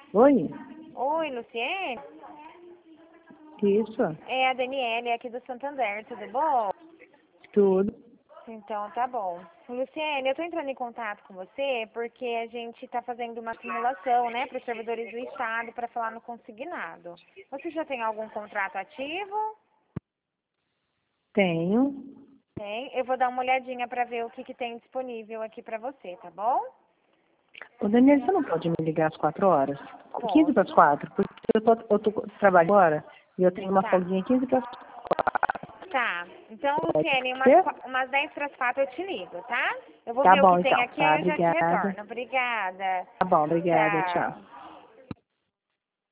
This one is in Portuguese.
Oi? Oi, Luciene? Isso? É a Daniele aqui do Santander, tudo bom? Tudo. Então tá bom. Luciene, eu tô entrando em contato com você porque a gente tá fazendo uma simulação, né, para os servidores do Estado para falar no consignado. Você já tem algum contrato ativo? Tenho. Tem. Eu vou dar uma olhadinha para ver o que tem disponível aqui para você, tá bom? Ô, Daniel, você não pode me ligar às 4 horas? 15 para as Posso. 4, porque eu tô trabalhando agora e eu tenho uma Tá. folguinha 15 para as 4. Tá. Então, Pode Luciene, ser? umas 10 para as 4 eu te ligo, tá? Eu vou Tá ver o que bom, tem então. aqui Tá, e eu já te obrigada. retorno. Obrigada. Tá bom, obrigada. Tchau. Tchau.